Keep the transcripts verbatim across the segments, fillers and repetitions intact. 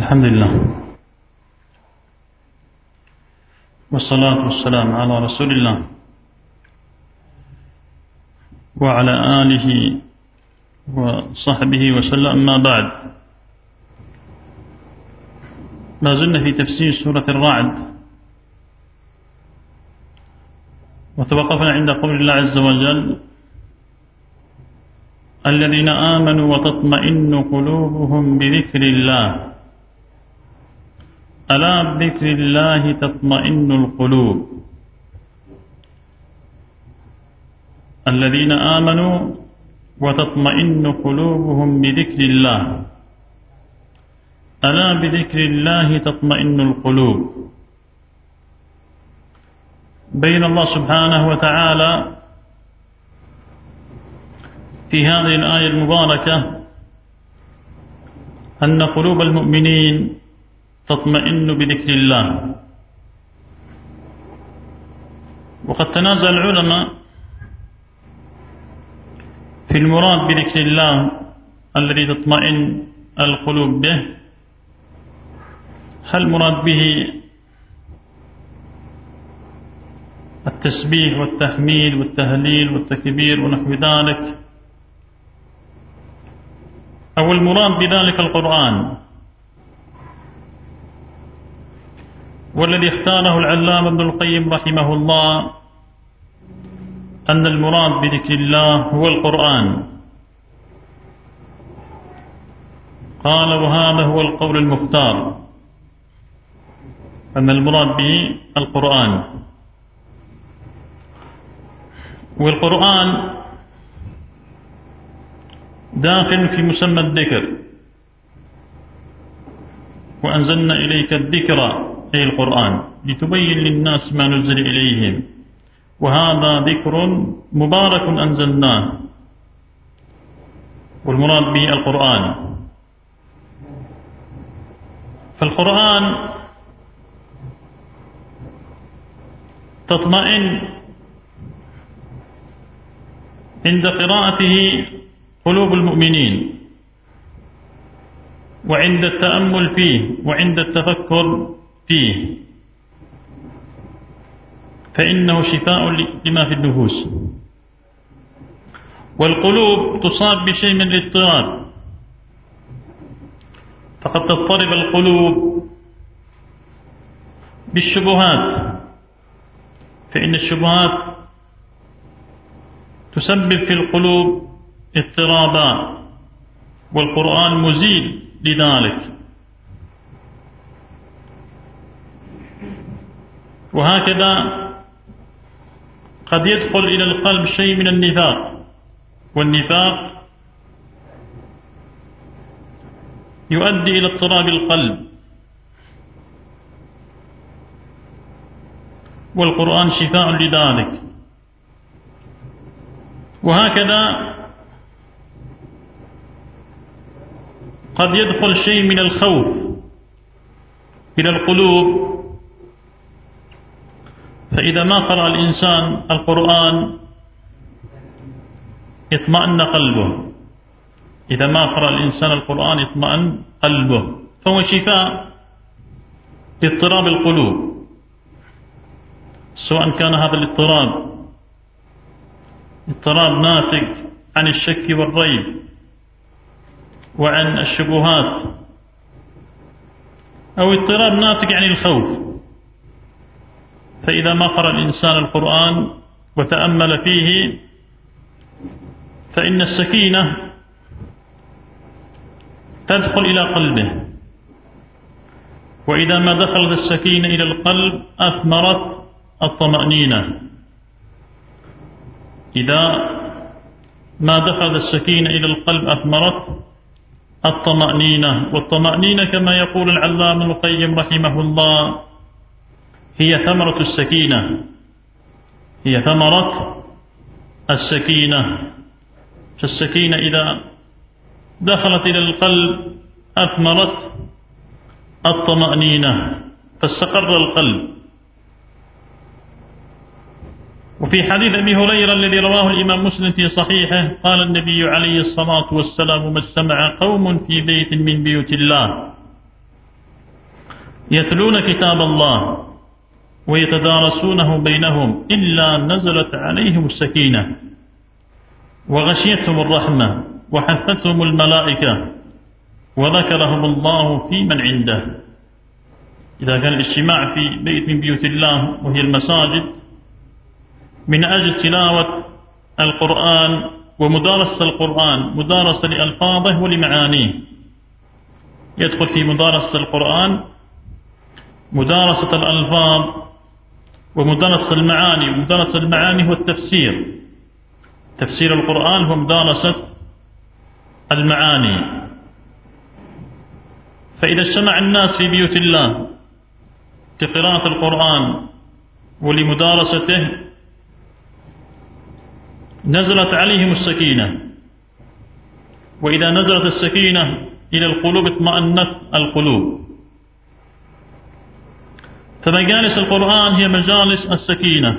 الحمد لله والصلاة والسلام على رسول الله وعلى آله وصحبه وسلم. ما بعد، ما زلنا في تفسير سورة الرعد، وتوقفنا عند قول الله عز وجل: الذين آمنوا وتطمئن قلوبهم بذكر الله، ألا بذكر الله تطمئن القلوب. الذين آمنوا وتطمئن قلوبهم بذكر الله، ألا بذكر الله تطمئن القلوب. بين الله سبحانه وتعالى في هذه الآية المباركة أن قلوب المؤمنين تطمئن بذكر الله. وقد تنازع العلماء في المراد بذكر الله الذي تطمئن القلوب به، هل المراد به التسبيح والتحميد والتهليل والتكبير ونحو ذلك، أو المراد بذلك القرآن؟ والذي اختاره العلامة ابن القيم رحمه الله أن المراد بذكر الله هو القرآن. قال: وهذا هو القول المختار، أن المراد به القرآن. والقرآن داخل في مسمى الذكر، وأنزلنا إليك الذكر أي القرآن لتبين للناس ما نزل إليهم، وهذا ذكر مبارك أنزلناه، والمراد به القرآن. فالقرآن تطمئن عند قراءته قلوب المؤمنين، وعند التأمل فيه وعند التفكر فيه، فإنه شفاء لما في النفوس. والقلوب تصاب بشيء من الاضطراب، فقد تضطرب القلوب بالشبهات، فإن الشبهات تسبب في القلوب اضطرابا، والقرآن مزيل لذلك. وهكذا قد يدخل إلى القلب شيء من النفاق، والنفاق يؤدي إلى اضطراب القلب، والقرآن شفاء لذلك. وهكذا قد يدخل شيء من الخوف إلى القلوب، فإذا ما قرأ الإنسان القرآن اطمأن قلبه، إذا ما قرأ الإنسان القرآن اطمأن قلبه، فهو شفاء لاضطراب القلوب، سواء كان هذا الاضطراب اضطراب ناتج عن الشك والريب وعن الشبهات، أو اضطراب ناتج عن الخوف. فإذا ما قرأ الإنسان القرآن وتأمل فيه فإن السكينة تدخل إلى قلبه، وإذا ما دخلت السكينة إلى القلب أثمرت الطمأنينة. إذا ما دخلت السكينة إلى القلب أثمرت الطمأنينة. والطمأنينة كما يقول العلامة ابن القيم رحمه الله هي ثمرة السكينة، هي ثمرة السكينة. فالسكينة إذا دخلت إلى القلب أثمرت الطمأنينة، فاستقر القلب. وفي حديث أبي هريرة الذي رواه الإمام مسلم في صحيحه قال النبي عليه الصلاة والسلام: ما اجتمع قوم في بيت من بيوت الله يتلون كتاب الله ويتدارسونه بينهم إلا نزلت عليهم السكينة وغشيتهم الرحمة وحفتهم الملائكة وذكرهم الله في من عنده. إذا كان الاجتماع في بيت من بيوت الله وهي المساجد من أجل تلاوة القرآن ومدارسة القرآن، مدارسة لألفاظه ولمعانيه، يدخل في مدارسة القرآن مدارسة الألفاظ ومدارسة المعاني. ومدارسة المعاني هو التفسير، تفسير القرآن هو مدارسة المعاني. فإذا اجتمع الناس في بيوت الله لقراءة القرآن ولمدارسته نزلت عليهم السكينة، وإذا نزلت السكينة إلى القلوب اطمأنت القلوب. فمجالس القرآن هي مجالس السكينة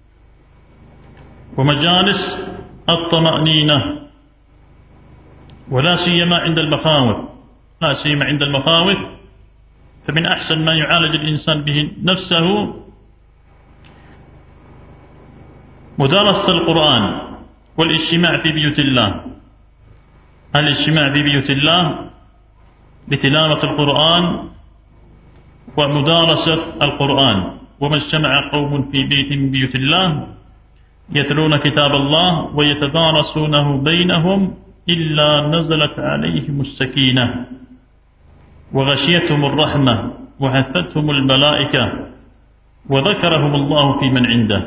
ومجالس الطمأنينة، ولا سيما عند المخاوف، لا سيما عند المخاوف، فمن أحسن ما يعالج الإنسان به نفسه مدارسة القرآن والاجتماع في بيوت الله، الاجتماع في بيوت الله لتلاوة القرآن ومدارسة القرآن. وما اجتمع قوم في بيت من بيوت الله يتلون كتاب الله ويتدارسونه بينهم إلا نزلت عليهم السكينة وغشيتهم الرحمة وحفتهم الملائكة وذكرهم الله في من عنده.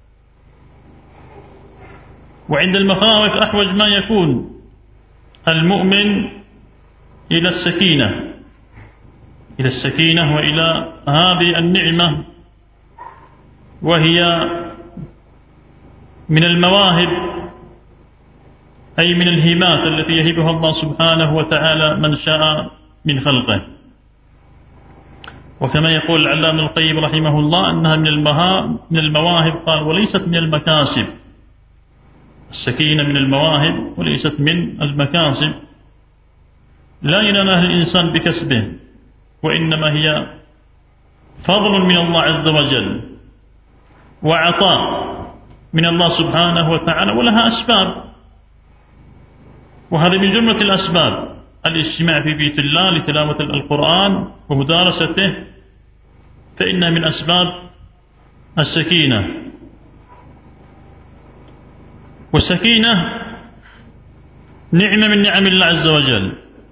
وعند المخاوف أحوج ما يكون المؤمن إلى السكينة، إلى السكينة وإلى هذه النعمة، وهي من المواهب أي من الهبات التي يهبها الله سبحانه وتعالى من شاء من خلقه. وكما يقول العلامة القيم رحمه الله أنها من المواهب، قال وليست من المكاسب. السكينة من المواهب وليست من المكاسب، لا ينالها الإنسان بكسبه، وإنما هي فضل من الله عز وجل وعطاء من الله سبحانه وتعالى، ولها أسباب، وهذا من جملة الأسباب الاجتماع في بيت الله لتلاوة القرآن ومدارسته، فإنها من أسباب السكينة. والسكينة نعمة من نعم الله عز وجل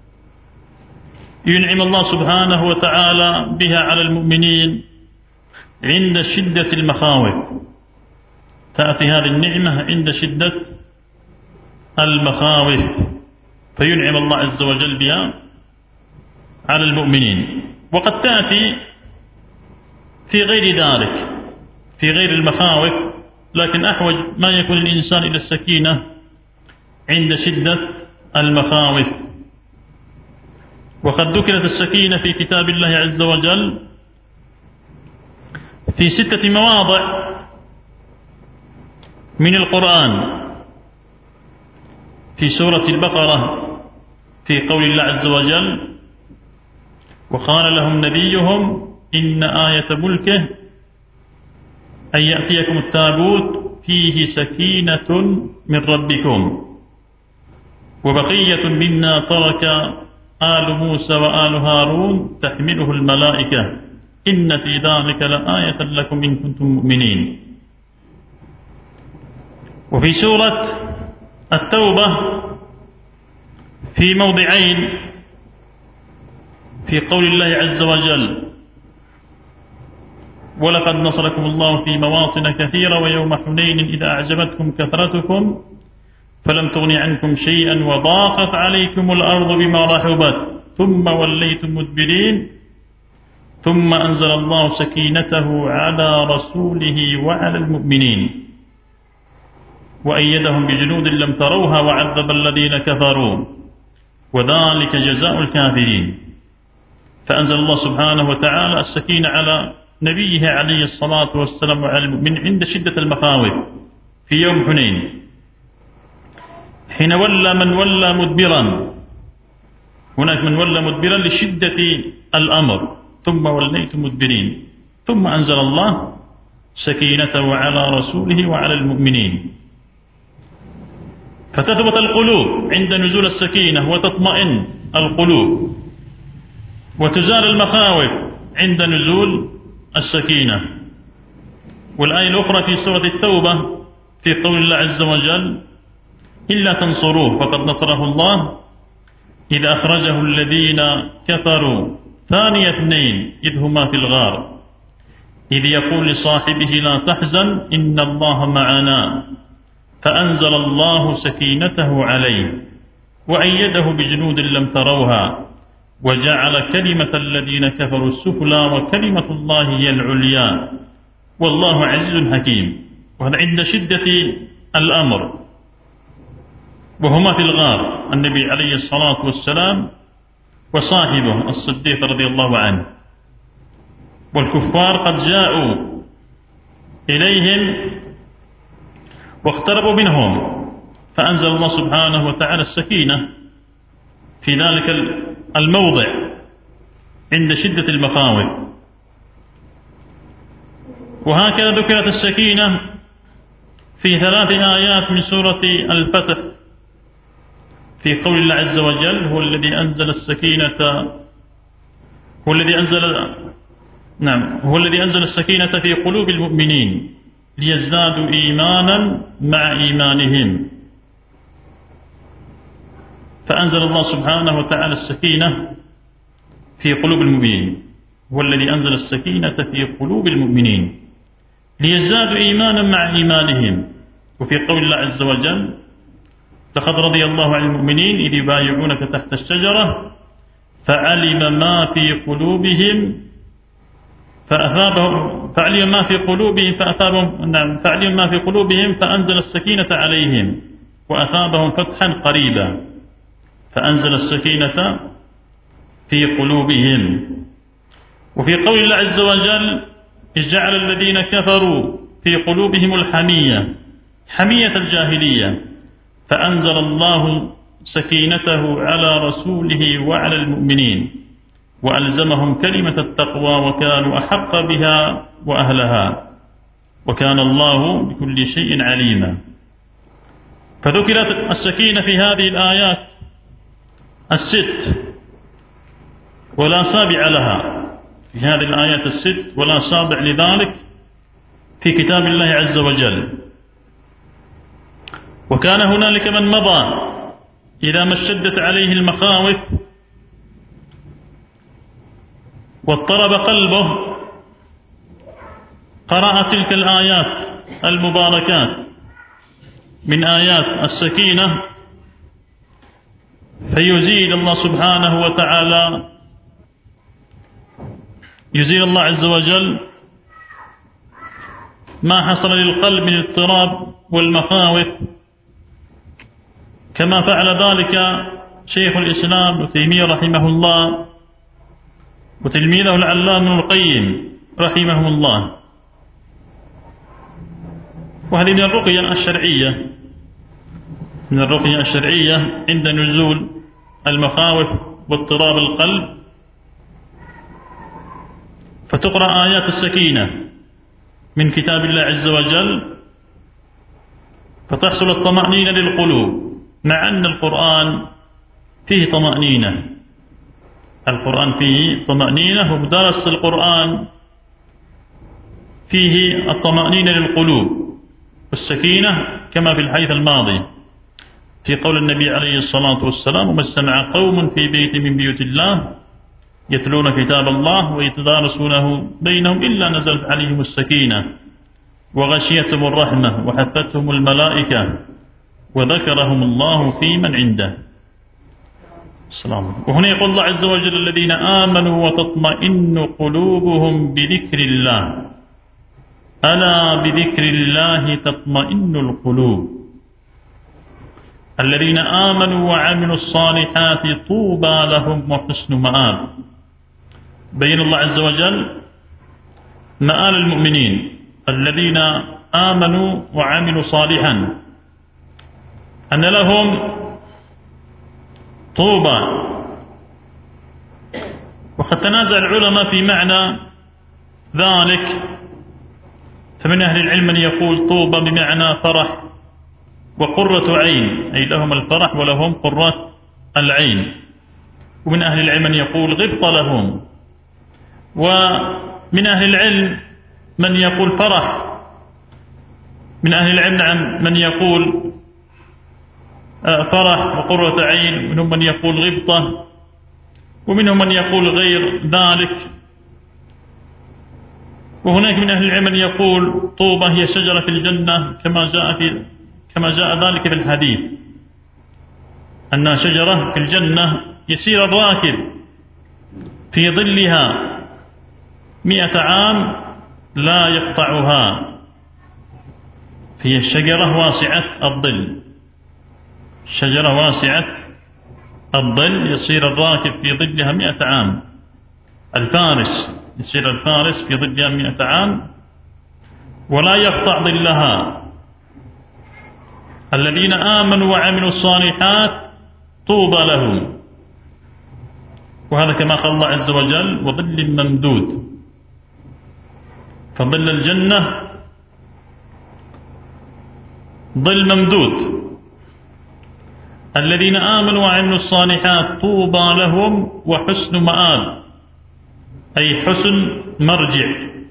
ينعم الله سبحانه وتعالى بها على المؤمنين عند شدة المخاوف. تأتي هذه النعمة عند شدة المخاوف فينعم الله عز وجل بها على المؤمنين. وقد تأتي في غير ذلك، في غير المخاوف، لكن أحوج ما يكون الإنسان إلى السكينة عند شدة المخاوف. وقد ذكرت السكينة في كتاب الله عز وجل في ستة مواضع من القرآن. في سورة البقرة في قول الله عز وجل وقال لهم نبيهم إن آية ملكه أن يأتيكم التابوت فيه سكينة من ربكم وبقية مما ترك آل موسى وآل هارون تحمله الملائكة إن في ذلك لآية لكم إن كنتم مؤمنين. وفي سورة التوبة في موضعين في قول الله عز وجل ولقد نصركم الله في مواطن كثيرة ويوم حنين إذا أعجبتكم كثرتكم فلم تغن عنكم شيئا وضاقت عليكم الأرض بما رحبت ثم وليتم مدبرين ثم أنزل الله سكينته على رسوله وعلى المؤمنين وأيدهم بجنود لم تروها وعذب الذين كفروا وذلك جزاء الكافرين. فأنزل الله سبحانه وتعالى السكينة على نبيه عليه الصلاة والسلام وعلى المؤمنين عند شدة المخاوف في يوم حنين حين ولى من ولى مدبرا. هناك من ولى مدبرا لشدة الأمر ثم وليتم مدبرين. ثم أنزل الله سكينته على رسوله وعلى المؤمنين، فتثبت القلوب عند نزول السكينة وتطمئن القلوب، وتزال المخاوف عند نزول السكينة. والآية الأخرى في سورة التوبة في قول الله عز وجل: إلا تنصروه فقد نصره الله إذ أخرجه الذين كفروا ثاني اثنين إذ هما في الغار إذ يقول لصاحبه لا تحزن إن الله معنا فأنزل الله سكينته عليه وأيده بجنود لم تروها وجعل كلمة الذين كفروا السفلى وكلمة الله هي العليا والله عزيز حكيم. وهذا عند شدة الأمر وهما في الغار، النبي عليه الصلاة والسلام وصاحبه الصديق رضي الله عنه، والكفار قد جاءوا إليهم واقتربوا منهم، فأنزل الله سبحانه وتعالى السكينة في ذلك الموضع عند شدة المخاوف. وهكذا ذكرت السكينة في ثلاث آيات من سورة الفتح في قول الله عز وجل: هو الذي أنزل السكينة هو الذي أنزل نعم هو الذي أنزل السكينة في قلوب المؤمنين ليزدادوا إيمانا مع إيمانهم. فأنزل الله سبحانه وتعالى السكينة في قلوب المؤمنين، هو الذي أنزل السكينة في قلوب المؤمنين ليزدادوا إيمانا مع إيمانهم. وفي قول الله عز وجل: لقد رضي الله عن المؤمنين إذ يبايعونك تحت الشجرة فعلم ما في قلوبهم فأثابهم فعلم ما في قلوبهم فأثابهم نعم فعلم ما في قلوبهم فأنزل السكينة عليهم وأثابهم فتحا قريبا. فأنزل السكينة في قلوبهم. وفي قول الله عز وجل: إذ جعل الذين كفروا في قلوبهم الحمية حمية الجاهلية فأنزل الله سكينته على رسوله وعلى المؤمنين وألزمهم كلمة التقوى وكانوا أحق بها وأهلها وكان الله بكل شيء عليما. فذكرت السكينة في هذه الآيات الست ولا سابع لها، في هذه الآيات الست ولا سابع لذلك في كتاب الله عز وجل. وكان هنالك من مضى إذا ما اشتدت عليه المخاوف واضطرب قلبه قرأ تلك الآيات المباركات من آيات السكينة فيزيل الله سبحانه وتعالى يزيل الله عز وجل ما حصل للقلب من اضطراب والمخاوف، كما فعل ذلك شيخ الإسلام ابن تيمية رحمه الله وتلميذه العلامة ابن القيم رحمه الله. وهذه من الرقية الشرعية من الرقية الشرعية عند نزول المخاوف واضطراب القلب، فتقرأ آيات السكينة من كتاب الله عز وجل فتحصل الطمأنينة للقلوب، مع أن القرآن فيه طمأنينة القرآن فيه طمأنينة ومدارسة القرآن فيه الطمأنينة للقلوب والسكينة، كما في الحديث الماضي في قول النبي عليه الصلاة والسلام: وما اجتمع قوم في بيت من بيوت الله يتلون كتاب الله ويتدارسونه بينهم إلا نزلت عليهم السكينة وغشيتهم الرحمة وحفتهم الملائكة وذكرهم الله في من عنده. السلام. وهنا يقول الله عز وجل: الذين آمنوا وتطمئن قلوبهم بذكر الله ألا بذكر الله تطمئن القلوب الذين آمنوا وعملوا الصالحات طوبى لهم وحسن مآب. بين الله عز وجل مآل المؤمنين الذين آمنوا وعملوا صالحا أن لهم طوبى وقد تنازع العلماء في معنى ذلك، فمن أهل العلم من يقول طوبى بمعنى فرح وقرة عين، أي لهم الفرح ولهم قرة العين. ومن أهل العلم من يقول غبط لهم. ومن أهل العلم من يقول فرح، من أهل العلم نعم من يقول فرح وقرة عين، ومنهم من يقول غبطة، ومنهم من يقول غير ذلك. وهناك من أهل العلم من يقول طوبة هي شجرة في الجنة كما جاء في كما جاء ذلك في الحديث، أنها شجرة في الجنة يسير الراكب في ظلها مئة عام لا يقطعها، هي الشجرة واسعة الظل، شجرة واسعة الظل يصير الراكب في ظلها مئة عام، الفارس يصير الفارس في ظلها مئة عام ولا يقطع ظلها. الذين آمنوا وعملوا الصالحات طوبى لهم، وهذا كما قال الله عز وجل وظل ممدود، فظل الجنة ظل ممدود. الذين آمنوا وعملوا الصالحات طوبى لهم وحسن مآب، أي حسن مرجع.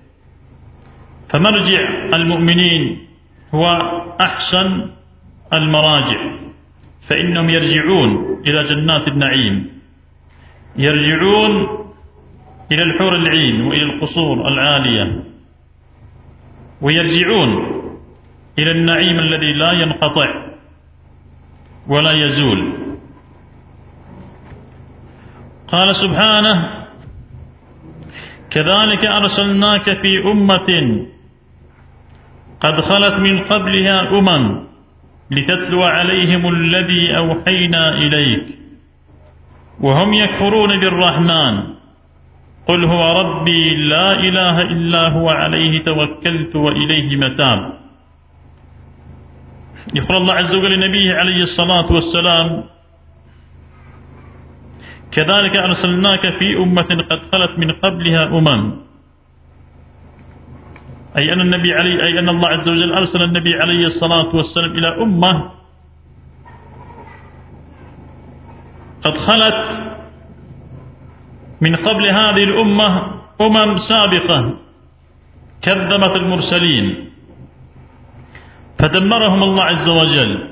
فمرجع المؤمنين هو أحسن المراجع، فإنهم يرجعون إلى جنات النعيم، يرجعون إلى الحور العين وإلى القصور العالية، ويرجعون إلى النعيم الذي لا ينقطع ولا يزول. قال سبحانه كذلك أرسلناك في أمة قد خلت من قبلها أمم لتتلو عليهم الذي أوحينا إليك وهم يكفرون بالرحمن قل هو ربي لا إله إلا هو عليه توكلت وإليه متاب. يقول الله عز وجل لنبيه عليه الصلاة والسلام كذلك أرسلناك في أمة قد خلت من قبلها أمم، أي أن النبي عليه أي أن الله عز وجل أرسل النبي عليه الصلاة والسلام إلى أمة قد خلت من قبل هذه الأمة أمم سابقة كذبت المرسلين فدمرهم الله عز وجل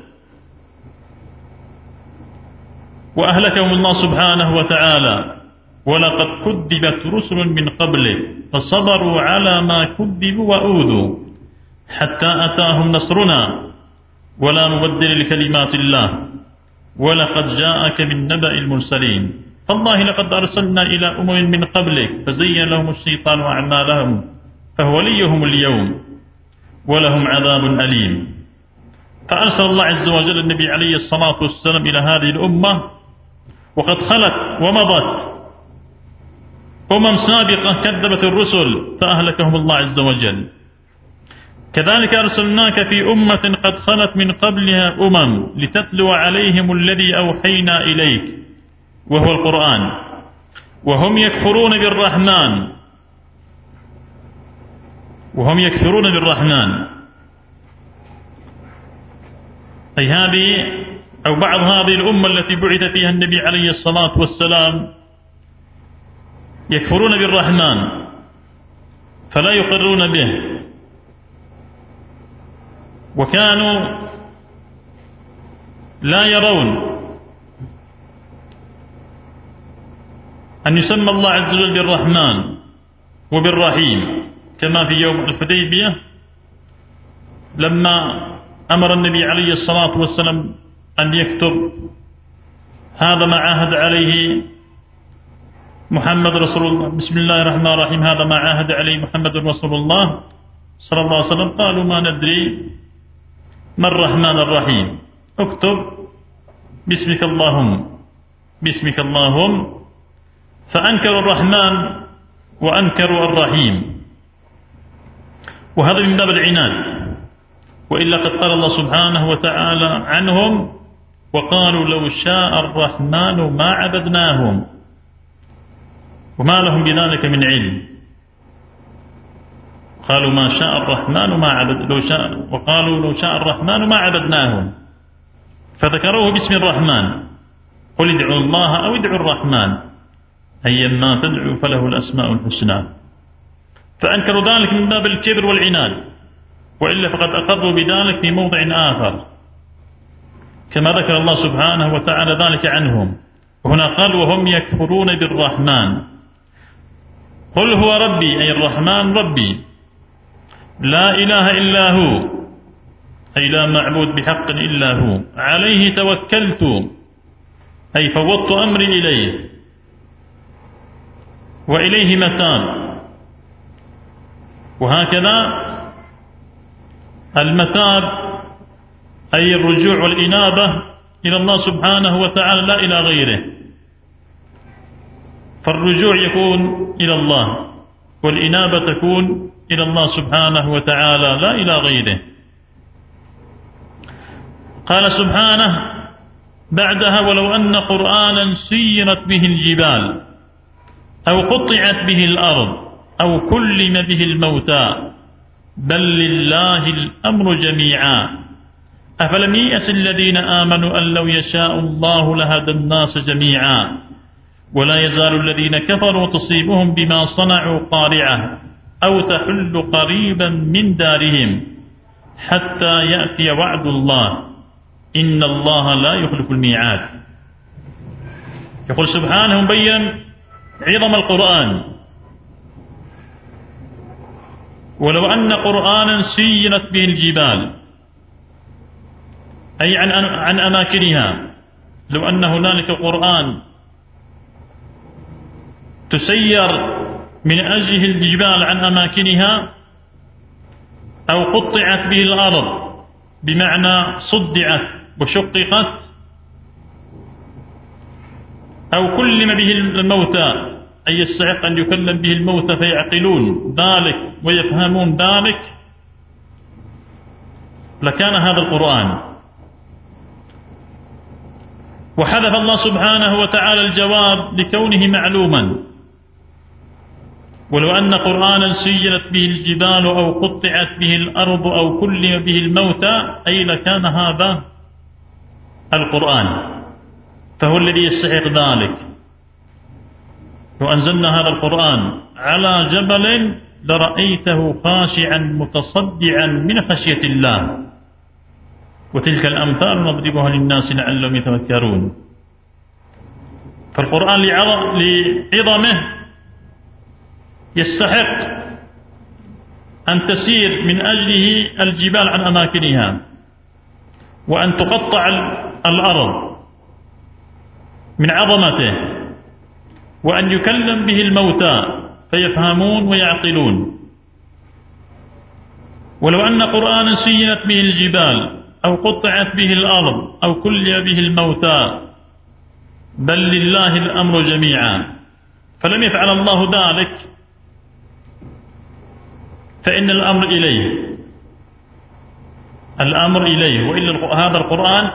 وأهلكهم الله سبحانه وتعالى. ولقد كذبت رسل من قبله فصبروا على ما كذبوا وأوذوا حتى أتاهم نصرنا ولا مبدل لكلمات الله ولقد جاءك من نبأ المرسلين. فالله لقد أرسلنا إلى أمم من قبلك فزين لهم الشيطان أعمالهم فهو وليهم اليوم ولهم عذاب أليم. فأرسل الله عز وجل النبي عليه الصلاة والسلام إلى هذه الأمة وقد خلت ومضت أمم سابقة كذبت الرسل فأهلكهم الله عز وجل. كذلك أرسلناك في أمة قد خلت من قبلها أمم لتتلو عليهم الذي أوحينا إليك وهو القرآن وهم يكفرون بالرحمن وهم يكفرون بالرحمن أي هذه أو بعض هذه الأمة التي بعث فيها النبي عليه الصلاة والسلام يكفرون بالرحمن فلا يقرون به، وكانوا لا يرون أن يسمى الله عز وجل بالرحمن وبالرحيم، كما في يوم الحديبية لما أمر النبي عليه الصلاة والسلام أن يكتب هذا ما عاهد عليه محمد رسول الله بسم الله الرحمن الرحيم هذا ما عاهد عليه محمد رسول الله صلى الله عليه وسلم قالوا ما ندري ما الرحمن الرحيم اكتب باسمك اللهم باسمك اللهم فأنكروا الرحمن وأنكروا الرحيم، وهذا من باب العناد. وإلا قد قال الله سبحانه وتعالى عنهم وقالوا لو شاء الرحمن ما عبدناهم وما لهم بذلك من علم. قالوا ما شاء الرحمن ما عبد لو شاء وقالوا لو شاء الرحمن ما عبدناهم، فذكروه باسم الرحمن. قل ادعوا الله أو ادعوا الرحمن أيما تدعوا فله الأسماء الحسنى. فأنكروا ذلك من باب الكبر والعناد، وإلا فقد أقروا بذلك في موضع آخر كما ذكر الله سبحانه وتعالى ذلك عنهم. وهنا قال وهم يكفرون بالرحمن. قل هو ربي أي الرحمن ربي لا إله إلا هو أي لا معبود بحق إلا هو، عليه توكلت أي فوضت أمري إليه، وإليه متاب. وهكذا المتاب أي الرجوع والإنابة إلى الله سبحانه وتعالى لا إلى غيره. فالرجوع يكون إلى الله والإنابة تكون إلى الله سبحانه وتعالى لا إلى غيره. قال سبحانه بعدها ولو أن قرآنا سيرت به الجبال أو قطعت به الأرض أو كلم به الموتى بل لله الأمر جميعا أفلم ييأس الذين آمنوا أن لو يشاء الله لهدى الناس جميعا ولا يزال الذين كفروا تصيبهم بما صنعوا قارعة أو تحل قريبا من دارهم حتى يأتي وعد الله إن الله لا يخلف الميعاد. يقول سبحانه مبين عظم القرآن ولو أن قرآنا سيرت به الجبال أي عن عن أماكنها، لو أن هنالك قرآن تسير من أجله الجبال عن أماكنها أو قطعت به الأرض بمعنى صدعت وشققت أو كلم به الموتى أي يستحق أن يكلم به الموتى فيعقلون ذلك ويفهمون ذلك لكان هذا القرآن. وحذف الله سبحانه وتعالى الجواب لكونه معلوما ولو أن قرآنا سيرت به الجبال أو قطعت به الأرض أو كلم به الموتى أي لكان هذا القرآن، فهو الذي يستحق ذلك. لو أنزلنا هذا القرآن على جبل لرأيته خاشعا متصدعا من خشية الله وتلك الأمثال نضربها للناس لعلهم يتفكرون. فالقرآن لعظمه يستحق أن تسير من أجله الجبال عن أماكنها وأن تقطع الأرض من عظمته وأن يكلم به الموتى فيفهمون ويعقلون. ولو أن قرآنا سيرت به الجبال أو قطعت به الأرض أو كلم به الموتى بل لله الأمر جميعا، فلم يفعل الله ذلك فإن الأمر إليه الأمر إليه وإلا هذا القرآن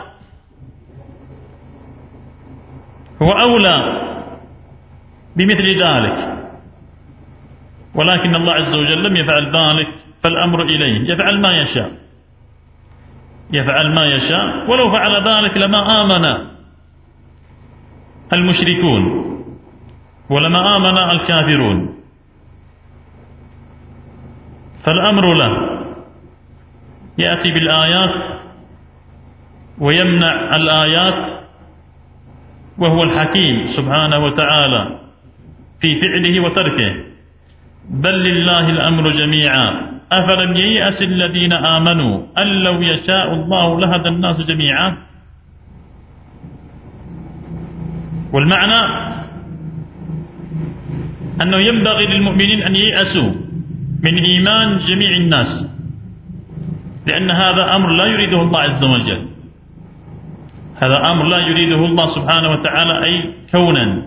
هو أولى بمثل ذلك، ولكن الله عز وجل لم يفعل ذلك فالأمر إليه يفعل ما يشاء يفعل ما يشاء ولو فعل ذلك لما آمن المشركون ولما آمن الكافرون. فالأمر له يأتي بالآيات ويمنع الآيات وهو الحكيم سبحانه وتعالى في فعله وتركه. بل لله الأمر جميعا أفلم ييأس الذين آمنوا أن لو يشاء الله لهدى الناس جميعا. والمعنى أنه ينبغي للمؤمنين أن ييأسوا من إيمان جميع الناس، لأن هذا أمر لا يريده الله عز وجل، هذا أمر لا يريده الله سبحانه وتعالى أي كونا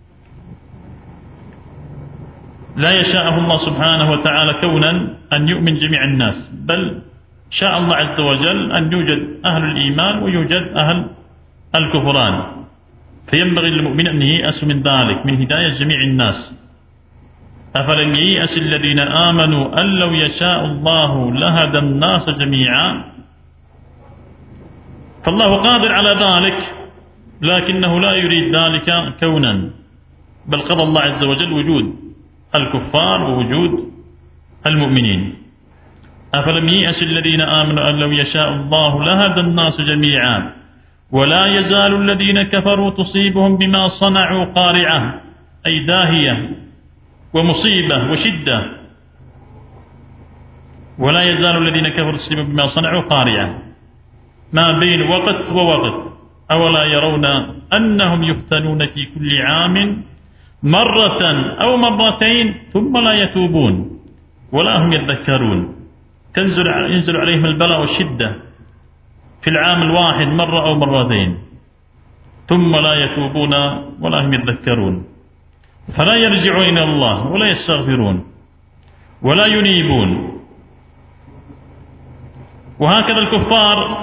لا يشاءه الله سبحانه وتعالى كونا أن يؤمن جميع الناس، بل شاء الله عز وجل أن يوجد أهل الإيمان ويوجد أهل الكفران. فينبغي للمؤمن أن ييأس من ذلك، من هداية جميع الناس. أفلم ييأس الذين آمنوا أن لو يشاء الله لهدى الناس جميعا. فالله قادر على ذلك، لكنه لا يريد ذلك كونا، بل قضى الله عز وجل وجود الكفار ووجود المؤمنين. أفلم ييأس الذين آمنوا أن لو يشاء الله لهدى الناس جميعا ولا يزال الذين كفروا تصيبهم بما صنعوا قارعة، أي داهية ومصيبة وشدة. ولا يزال الذين كفروا تصيبهم بما صنعوا قارعة، ما بين وقت ووقت. أولا يرون أنهم يفتنون في كل عام مرة أو مرتين ثم لا يتوبون ولا هم يذكرون. تنزل ينزل عليهم البلاء والشدة في العام الواحد مرة أو مرتين ثم لا يتوبون ولا هم يذكرون، فلا يرجعون إلى الله ولا يستغفرون ولا ينيبون. وهكذا الكفار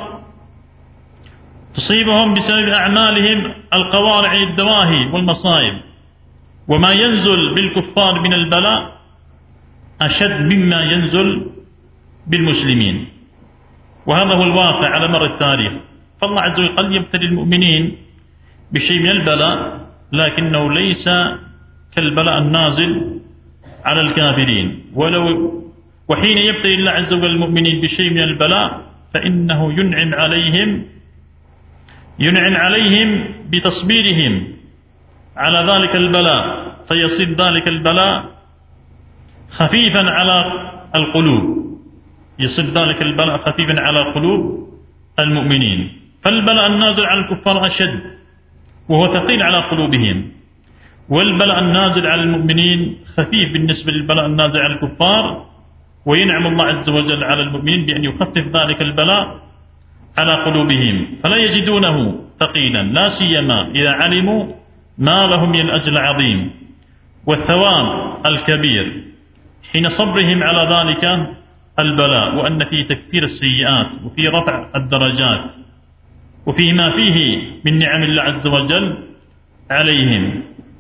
تصيبهم بسبب أعمالهم القوارع الدواهي والمصائب، وما ينزل بالكفار من البلاء أشد مما ينزل بالمسلمين، وهذا هو الواقع على مر التاريخ. فالله عز وجل قد يبتلي المؤمنين بشيء من البلاء، لكنه ليس كالبلاء النازل على الكافرين. ولو وحين يبتلي الله عز وجل المؤمنين بشيء من البلاء فإنه ينعم عليهم ينعم عليهم بتصبيرهم على ذلك البلاء، فيصير ذلك البلاء خفيفا على القلوب، يصير ذلك البلاء خفيفا على قلوب المؤمنين. فالبلاء النازل على الكفار أشد وهو ثقيل على قلوبهم، والبلاء النازل على المؤمنين خفيف بالنسبة للبلاء النازل على الكفار. وينعم الله عز وجل على المؤمنين بأن يخفف ذلك البلاء على قلوبهم، فلا يجدونه ثقيلا، لا سيما إذا علموا ما لهم من الأجر العظيم والثواب الكبير حين صبرهم على ذلك البلاء، وأن فيه تكفير السيئات وفي رفع الدرجات وفيه ما فيه من نعم الله عز وجل عليهم.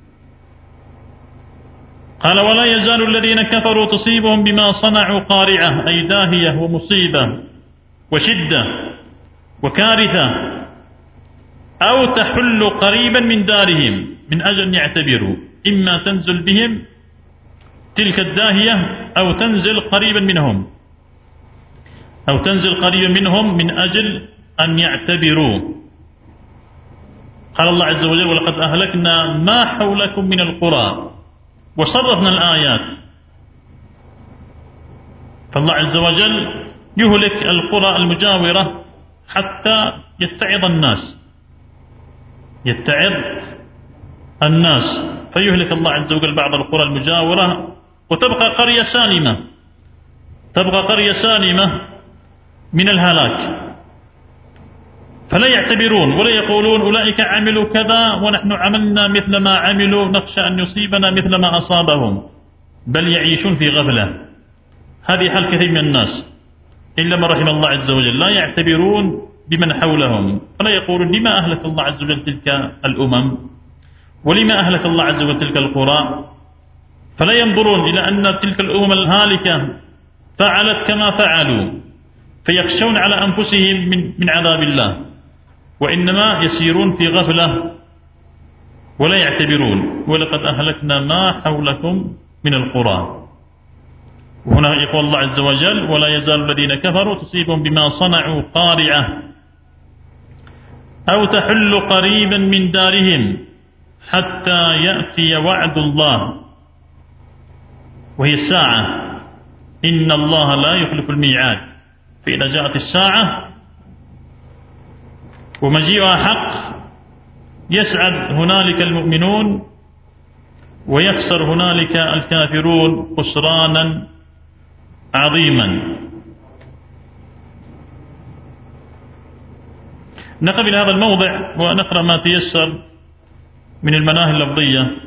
قال ولا يزال الذين كفروا تصيبهم بما صنعوا قارعة، أي داهية ومصيبة وشدة وكارثة، أو تحل قريبا من دارهم من أجل أن يعتبروا، إما تنزل بهم تلك الداهية أو تنزل قريبا منهم أو تنزل قريبا منهم من أجل أن يعتبروا. قال الله عز وجل ولقد أهلكنا ما حولكم من القرى وصرفنا الآيات. فالله عز وجل يهلك القرى المجاورة حتى يتعظ الناس يتعظ الناس فيهلك الله عز وجل بعض القرى المجاورة وتبقى قرية سالمة تبقى قرية سالمة من الهلاك، فلا يعتبرون ولا يقولون أولئك عملوا كذا ونحن عملنا مثل ما عملوا نخشى أن يصيبنا مثل ما أصابهم، بل يعيشون في غفلة. هذه حال كثير من الناس إلا من رحم الله عز وجل، لا يعتبرون بمن حولهم، فلا يقولون لما أهلك الله عز وجل تلك الأمم ولما أهلك الله عز وجل تلك القرى، فلا ينظرون إلى أن تلك الأمم الهالكة فعلت كما فعلوا فيخشون على أنفسهم من, من عذاب الله، وإنما يسيرون في غفلة ولا يعتبرون. ولقد أهلكنا ما حولكم من القرى. وهنا يقول الله عز وجل ولا يزال الذين كفروا تصيبهم بما صنعوا قارعة أو تحل قريبا من دارهم حتى يأتي وعد الله، وهي الساعة، إن الله لا يخلف الميعاد. فإذا جاءت الساعة ومجيئها حق يسعد هنالك المؤمنون ويخسر هنالك الكافرون خسرانا عظيما. نقف إلى هذا الموضع ونقرأ ما تيسر من المناهي اللفظية.